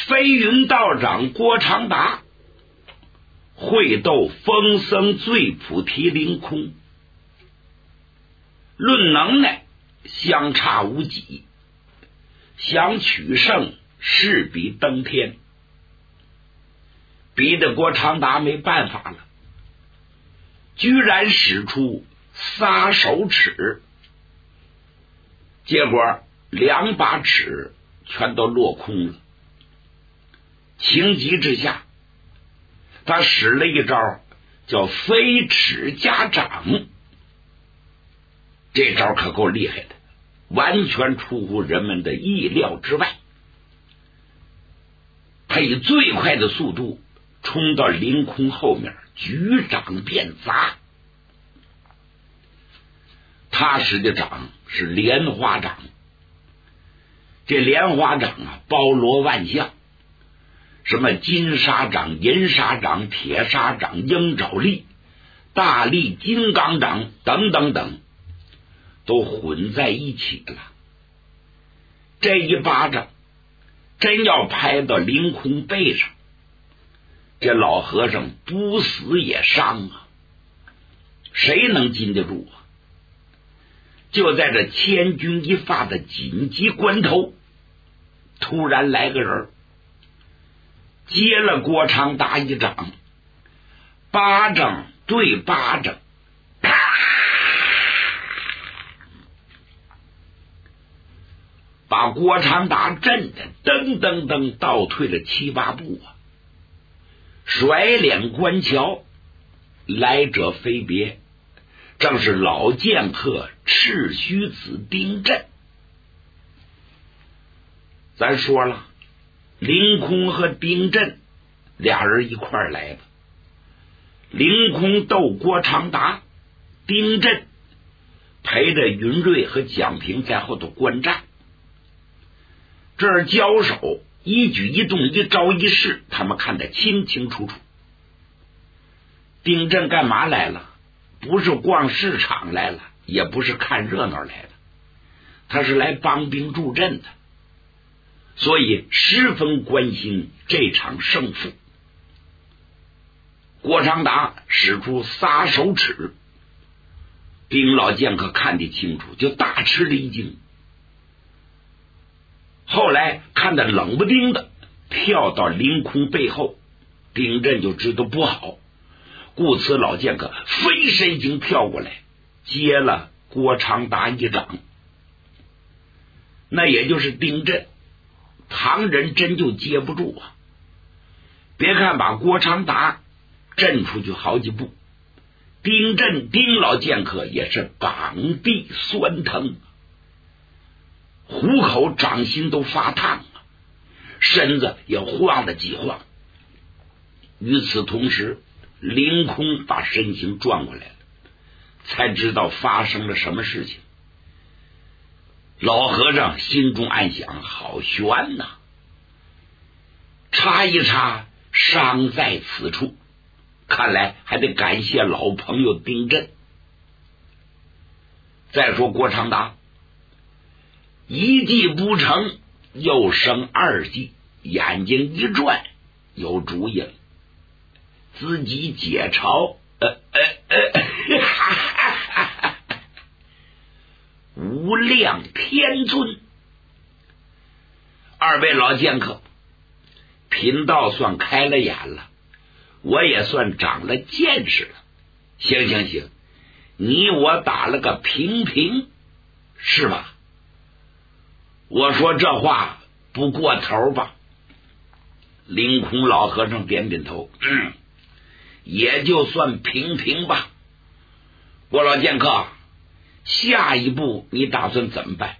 飞云道长郭长达会斗风僧醉菩提凌空，论能耐相差无几，想取胜势比登天，逼得郭长达没办法了，居然使出撒手尺，结果2把尺全都落空了。情急之下，他使了一招叫飞尺加掌，这招可够厉害的，完全出乎人们的意料之外。他以最快的速度冲到凌空后面，举掌便砸。他使的掌是莲花掌，这莲花掌啊，包罗万象，什么金沙掌、银沙掌、铁砂掌、鹰爪力、大力金刚掌等等等，都混在一起了。这一巴掌真要拍到凌空背上，这老和尚不死也伤啊，谁能禁得住啊？就在这千钧一发的紧急关头，突然来个人接了郭长达一掌，巴掌对巴掌，啪，把郭长达震得噔噔噔倒退了7、8步啊！甩脸观瞧，来者非别，正是老剑客赤须子丁震。咱说了，凌空和丁震俩人一块儿来的，凌空斗郭长达，丁震陪着云瑞和蒋平在后头观战。这儿交手，一举一动，一招一式，他们看得清清楚楚。丁震干嘛来了？不是逛市场来了，也不是看热闹来了，他是来帮兵助阵的，所以十分关心这场胜负。郭长达使出撒手尺，丁老剑客看得清楚，就大吃了一惊。后来看得冷不丁的跳到凌空背后，丁震就知道不好，故此老剑客飞身经跳过来，接了郭长达一掌。那也就是丁震，旁人真就接不住啊！别看把郭长达震出去好几步，丁震丁老剑客也是膀臂酸疼，虎口掌心都发烫啊，身子也晃了几晃。与此同时，凌空把身形转过来了，才知道发生了什么事情。老和尚心中暗想，好悬呐，插一插，伤在此处，看来还得感谢老朋友丁震。再说郭长达一计不成，又生2计，眼睛一转，有主意了，自己解嘲，无量天尊，2位老剑客，贫道算开了眼了，我也算长了见识了。行，你我打了个平平，是吧？我说这话不过头吧？凌空老和尚点点头，也就算平平吧。郭老剑客，下一步你打算怎么办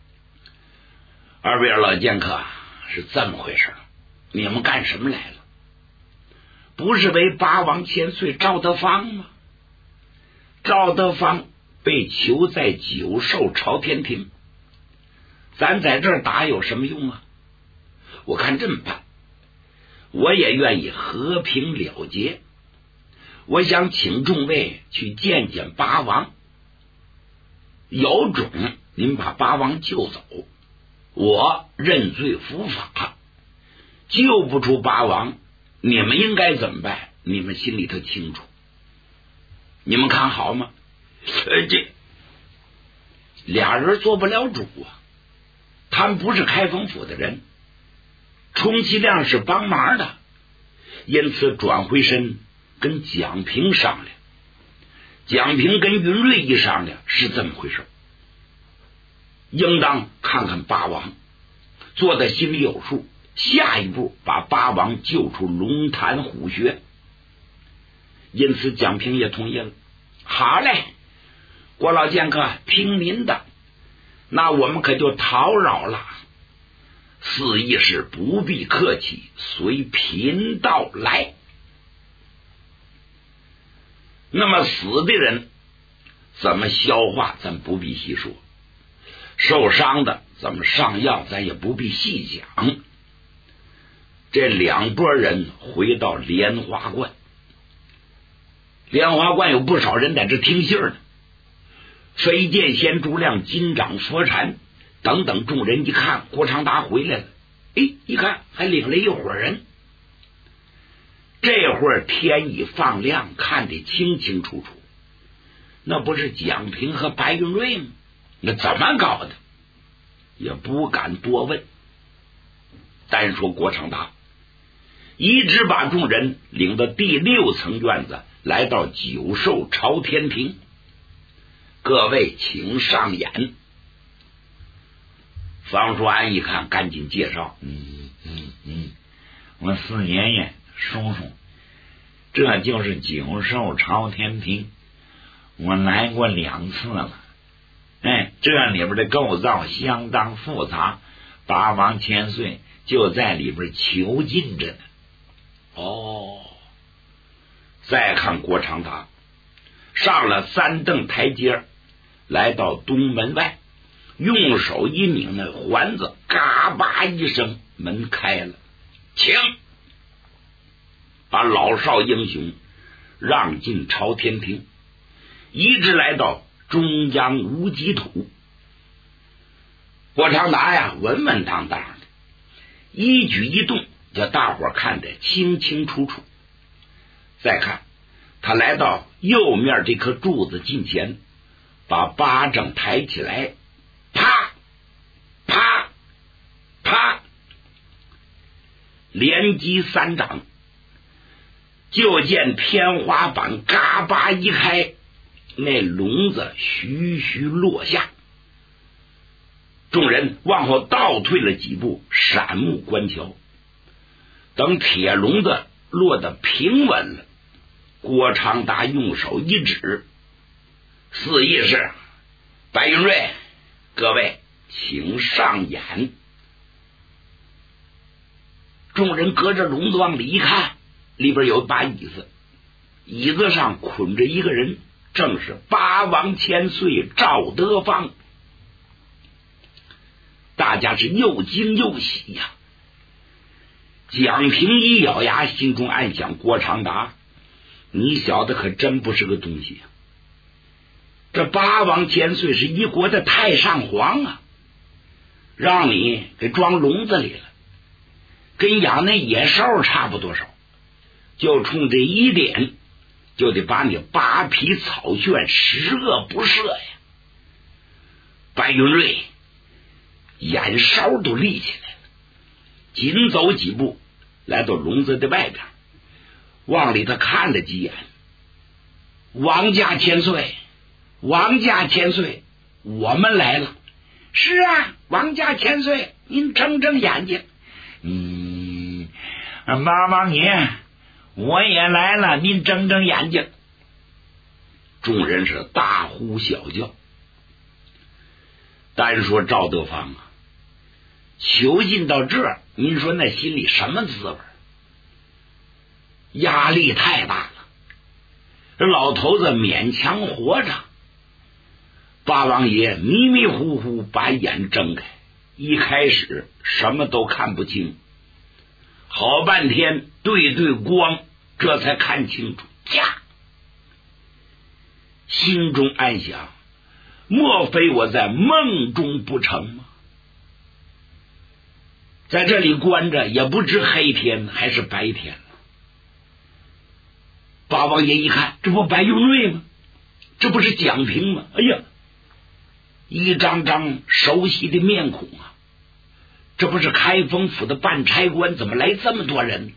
？2位老剑客，是这么回事，你们干什么来了？不是为八王千岁赵德芳吗？赵德芳被囚在九寿朝天庭，咱在这儿打有什么用啊？我看这么办，我也愿意和平了结，我想请众位去见见八王，有种您把八王救走，我认罪伏法， 救不出八王，你们应该怎么办？你们心里头清楚，你们看好吗？这俩人做不了主啊，他们不是开封府的人，充其量是帮忙的，因此转回身跟蒋平商量。蒋平跟云瑞一商量，是这么回事，应当看看八王，做的心里有数，下一步把八王救出龙潭虎穴。因此蒋平也同意了。好嘞，郭老剑客，听您的，那我们可就讨扰了。四义士不必客气，随贫道来。那么死的人怎么消化，咱不必细说；受伤的怎么上药，咱也不必细讲。这两拨人回到莲花观，莲花观有不少人在这听信呢。飞剑仙、朱亮、金掌、佛禅等等众人一看郭长达回来了，一看还领了一伙人。这会儿天已放亮，看得清清楚楚，那不是蒋平和白云瑞吗？那怎么搞的？也不敢多问。单说郭长达一直把众人领到第6层院子，来到九寿朝天庭。各位请上演。方叔安一看，赶紧介绍： 我四爷爷叔叔，这就是九寿朝天庭，我来过2次了。这里边的构造相当复杂，八王千岁就在里边囚禁着呢。 再看郭长达上了3蹬台阶，来到东门外，用手一拧那环子，嘎巴一声，门开了，请把老少英雄让进朝天庭，一直来到中央无极土。郭长达呀，稳稳当当的，一举一动叫大伙看得清清楚楚。再看他来到右面这棵柱子近前，把巴掌抬起来，啪啪啪，连击3掌，就见天花板嘎巴一开，那笼子徐徐落下。众人往后倒退了几步，闪目观瞧。等铁笼子落得平稳了，郭长达用手一指：四义士、白云瑞，各位请上演。众人隔着笼子往里一看，里边有一把椅子，椅子上捆着一个人，正是八王千岁赵德芳。大家是又惊又喜呀。蒋平一咬牙，心中暗想：郭长达，你小子可真不是个东西呀！这八王千岁是一国的太上皇啊，让你给装笼子里了，跟养那野兽差不多少，就冲这一点，就得把你扒皮草炫，10恶不赦呀！白云瑞眼梢都立起来了，紧走几步来到笼子的外边，往里头看了几眼。王家千岁，王家千岁，我们来了。是啊，王家千岁，您睁睁眼睛。 八王爷，我也来了，您睁睁眼睛。 众人是大呼小叫。单说赵德芳啊，囚禁到这儿，您说那心里什么滋味？压力太大了。这老头子勉强活着，八王爷迷迷糊糊把眼睁开，一开始什么都看不清，好半天对光，这才看清楚。心中暗想：莫非我在梦中不成吗？ 在这里关着也不知黑天还是白天了。八王爷一看，这不白云瑞吗？这不是蒋平吗？哎呀，一张张熟悉的面孔啊！这不是开封府的办差官，怎么来这么多人？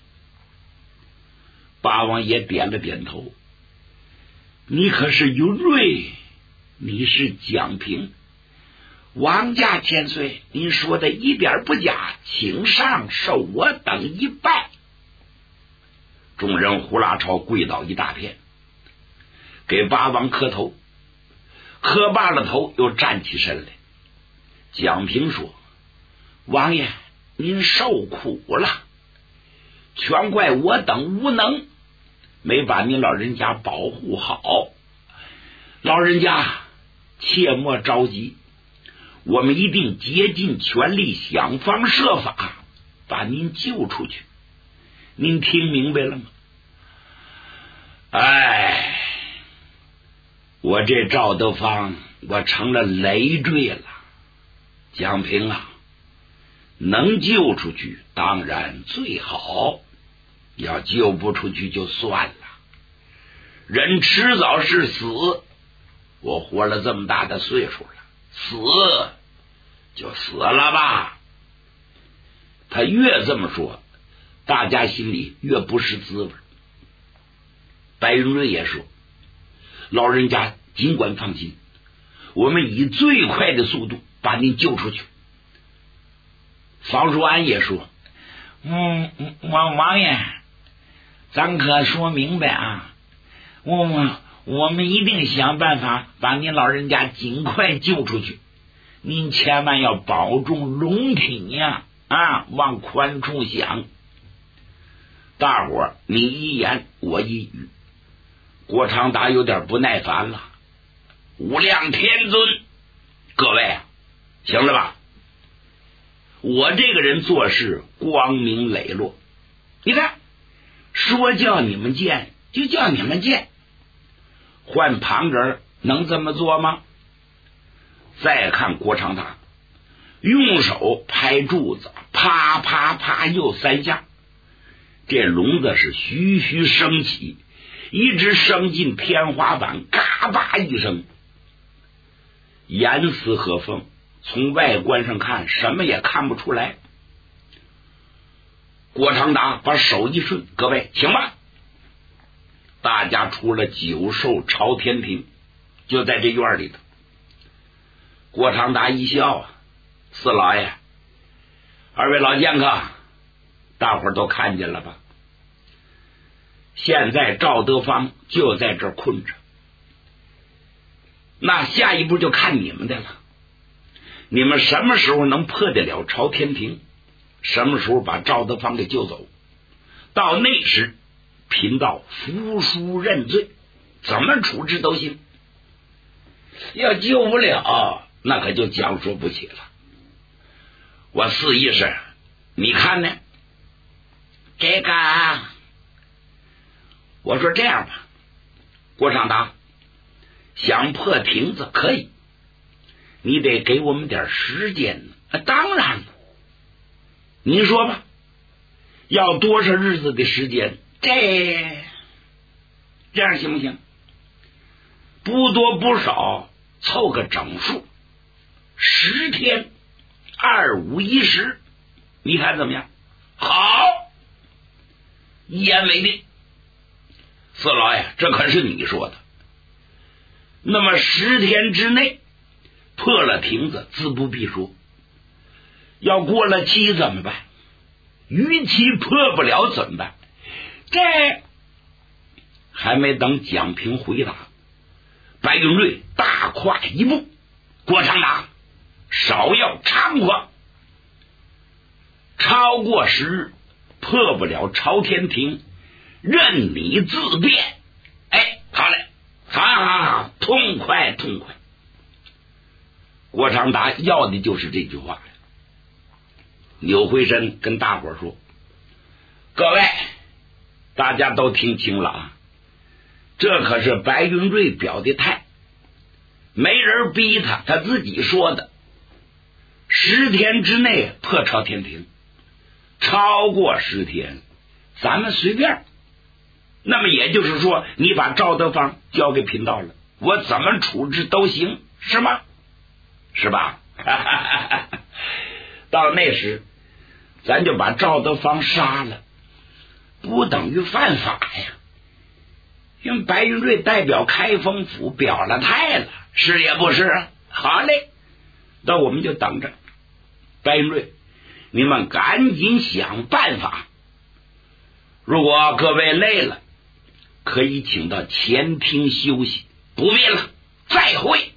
八王爷点了点头，你可是云瑞，你是蒋平，王家千岁，您说的一点不假，请上受我等一拜。众人呼啦超跪倒一大片，给八王磕头，磕罢了头又站起身来。蒋平说，王爷您受苦了，全怪我等无能，没把您老人家保护好。老人家切莫着急，我们一定竭尽全力想方设法把您救出去。您听明白了吗？哎，我这赵德芳我成了累赘了。蒋平啊，能救出去当然最好，要救不出去就算了，人迟早是死，我活了这么大的岁数了，死就死了吧。他越这么说，大家心里越不是滋味。白云瑞也说，老人家尽管放心，我们以最快的速度把您救出去。方叔安也说，王爷，咱可说明白啊，我们一定想办法把您老人家尽快救出去，您千万要保重龙体呀！往宽处想。大伙儿你一言我一语，郭长达有点不耐烦了。无量天尊，各位行了吧？我这个人做事光明磊落，你看说叫你们见就叫你们见，换旁人能这么做吗？再看郭长达用手拍柱子，啪啪啪又三下，这笼子是徐徐升起，一直升进天花板，嘎巴一声。严丝合缝，从外观上看什么也看不出来。郭长达把手一顺，各位请吧。大家出了九寿朝天庭，就在这院里头。郭长达一笑，四老爷，二位老剑客，大伙儿都看见了吧？现在赵德芳就在这儿困着，那下一步就看你们的了。你们什么时候能破得了朝天庭，什么时候把赵德芳给救走，到那时贫道服输认罪，怎么处置都行。要救不了，那可就讲说不起了。我四意是，你看呢？这个我说这样吧，郭长达想破亭子可以，你得给我们点时间呢。当然了，您说吧，要多少日子的时间？这样行不行？不多不少，凑个整数，10天，2、5、1、10，你看怎么样？好，一言为定。四老爷，这可是你说的。那么10天之内破了亭子，自不必说。要过了期怎么办？逾期破不了怎么办？这还没等蒋平回答，白云瑞大跨一步，郭长达少要猖狂，超过10日破不了朝天庭，任你自便。哎，好嘞，好，痛快痛快。郭长达要的就是这句话。扭回身跟大伙说，各位大家都听清了啊，这可是白云瑞表的态，没人逼他，他自己说的。 10天之内破朝天庭，超过10天咱们随便。那么也就是说，你把赵德芳交给贫道了，我怎么处置都行，是吗？是吧？到那时咱就把赵德芳杀了，不等于犯法呀。因为白云瑞代表开封府表了态了，是也不是？好嘞，那我们就等着。白云瑞，你们赶紧想办法。如果各位累了，可以请到前厅休息，不必了，再会。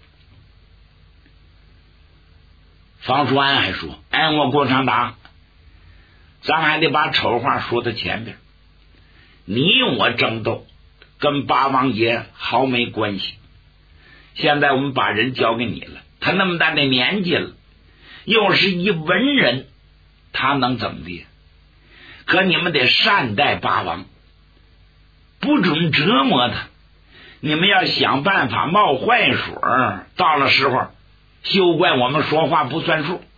方叔安还说，我郭长达，咱还得把丑话说到前边，你我争斗跟八王爷毫没关系。现在我们把人交给你了，他那么大的年纪了，又是一文人，他能怎么的？可你们得善待八王，不准折磨他。你们要想办法冒坏水，到了时候休怪我们说话不算数。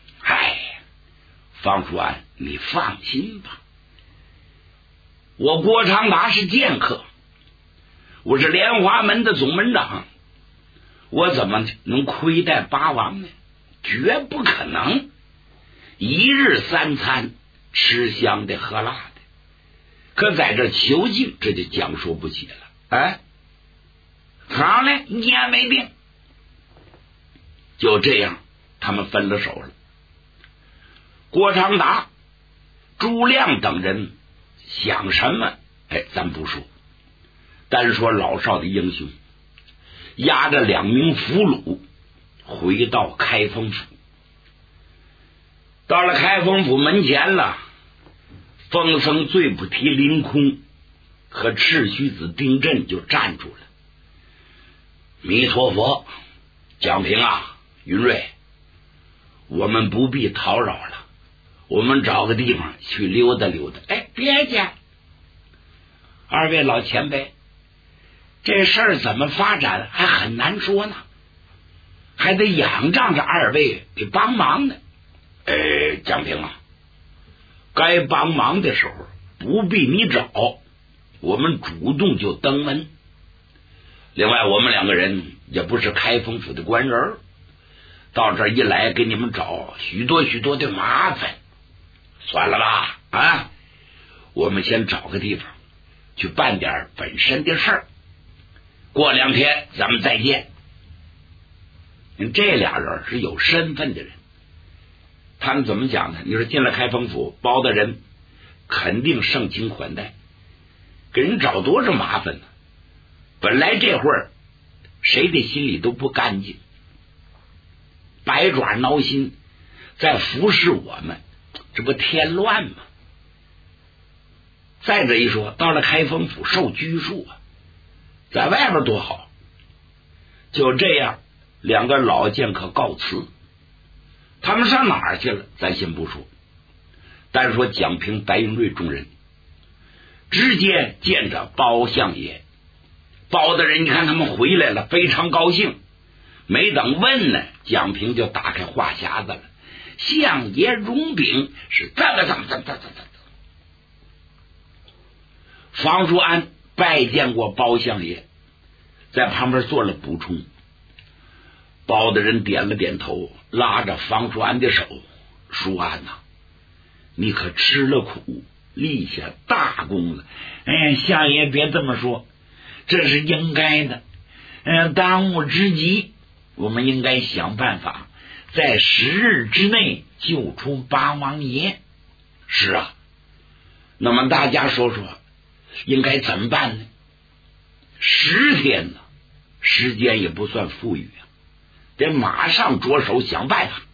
方叔安，你放心吧，我郭长达是剑客，我是莲花门的总门长，我怎么能亏待八王呢？绝不可能。一日3餐，吃香的喝辣的，可在这囚禁，这就讲说不起了。好嘞，一言为定。就这样，他们分了手了。郭长达、朱亮等人想什么，咱不说，单说老少的英雄，押着2名俘虏回到开封府。到了开封府门前了，风僧最不提凌空和赤须子丁震就站住了。弥陀佛，蒋平啊，云瑞，我们不必叨扰了，我们找个地方去溜达溜达。别介，2位老前辈，这事儿怎么发展还很难说呢，还得仰仗着2位给帮忙呢。蒋平啊，该帮忙的时候不必你找，我们主动就登门。另外我们2个人也不是开封府的官人，到这儿一来给你们找许多许多的麻烦，算了吧。我们先找个地方去办点本身的事儿，过2天咱们再见。这俩人是有身份的人，他们怎么讲呢？你说进了开封府，包大人肯定盛情款待，给人找多少麻烦呢？本来这会儿谁的心里都不干净，百爪挠心，在服侍我们，这不添乱吗？再者一说，到了开封府受拘束在外边多好。就这样，2个老剑客告辞。他们上哪儿去了咱先不说，单说蒋平、白云瑞众人直接见着包相爷。包大人你看他们回来了，非常高兴，没等问呢，蒋平就打开话匣子了。相爷容禀是怎么。方叔安拜见过包相爷，在旁边做了补充。包大人点了点头，拉着方叔安的手，叔安呐，你可吃了苦，立下大功了。相爷别这么说，这是应该的。当务之急，我们应该想办法在10日之内救出八王爷。是啊，那么大家说说应该怎么办呢？10天呢，时间也不算富裕得马上着手想办法。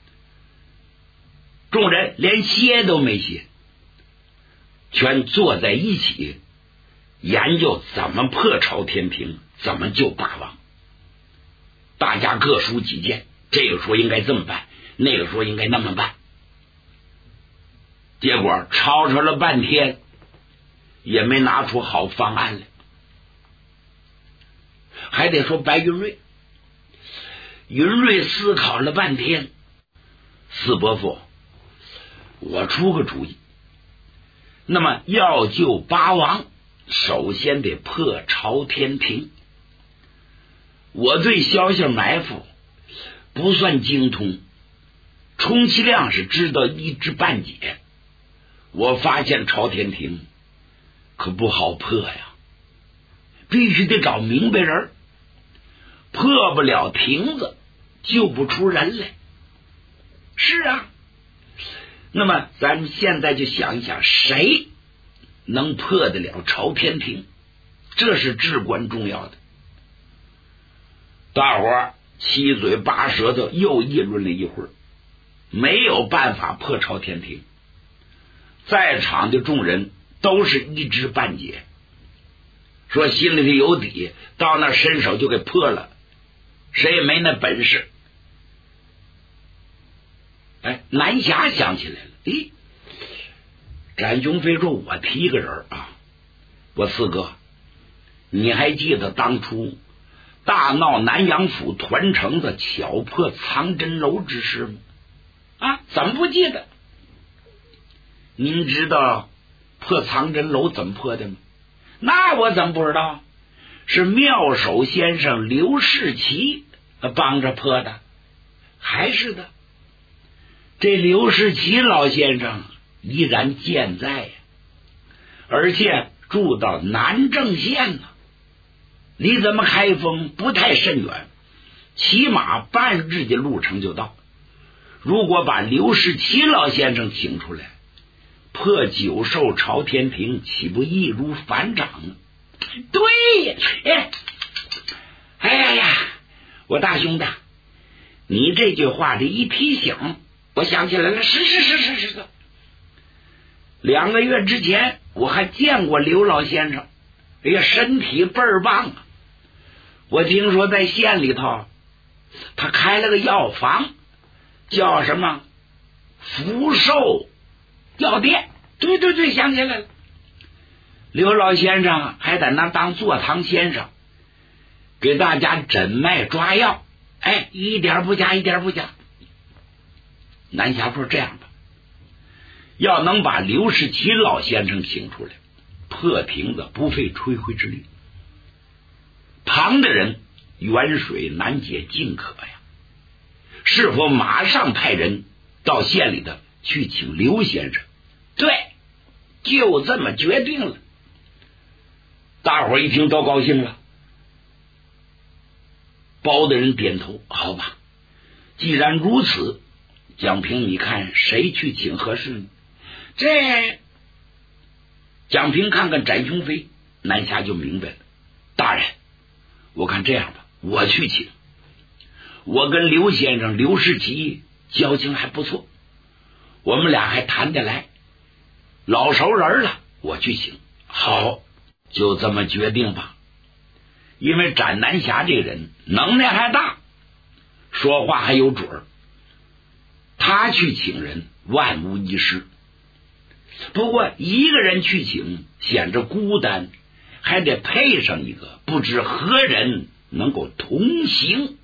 众人连歇都没歇，全坐在一起研究怎么破朝天庭，怎么救八王。大家各抒己见，这个说应该这么办，那个说应该那么办。结果吵了半天，也没拿出好方案来。还得说白云瑞，云瑞思考了半天， 四伯父，我出个主意。那么要救八王，首先得破朝天庭。我对消息埋伏不算精通，充其量是知道一知半解。我发现朝天庭可不好破呀，必须得找明白人，破不了亭子救不出人来。是啊，那么咱们现在就想一想，谁能破得了朝天庭，这是至关重要的。大伙儿七嘴八舌头又议论了一会儿，没有办法破朝天庭。在场的众人都是一知半解，说心里头有底，到那伸手就给破了，谁也没那本事。南霞想起来了，展雄飞说，我提个人啊，我四哥，你还记得当初大闹南阳府团城的巧破藏真楼之事吗？怎么不记得？您知道破藏真楼怎么破的吗？那我怎么不知道？是妙手先生刘世奇帮着破的。还是的，这刘世奇老先生依然健在呀，而且住到南郑县呢，离咱们开封不太甚远，起码半日的路程就到。如果把刘世奇老先生请出来，破九兽朝天庭岂不易如反掌呢？对呀，哎呀，我大兄弟，你这句话的一提醒，我想起来了，是的。2个月之前我还见过刘老先生，身体倍儿棒啊！我听说在县里头他开了个药房，叫什么福寿药店。对，想起来了。刘老先生还在那当坐堂先生，给大家诊脉抓药，一点不假。南霞说，这样吧，要能把刘世奇老先生请出来，破亭子不费吹灰之力，旁的人远水难解近渴呀。是否马上派人到县里的去请刘先生？对，就这么决定了。大伙一听都高兴了，包大人点头，好吧，既然如此，蒋平你看谁去请合适呢？这蒋平看看展雄飞，南霞就明白了。大人，我看这样吧，我去请。我跟刘先生刘世奇交情还不错，我们俩还谈得来，老熟人了，我去请。好，就这么决定吧。因为展南霞这个人能耐还大，说话还有准儿，他去请人万无一失。不过一个人去请显着孤单，还得配上一个不知何人能够同行。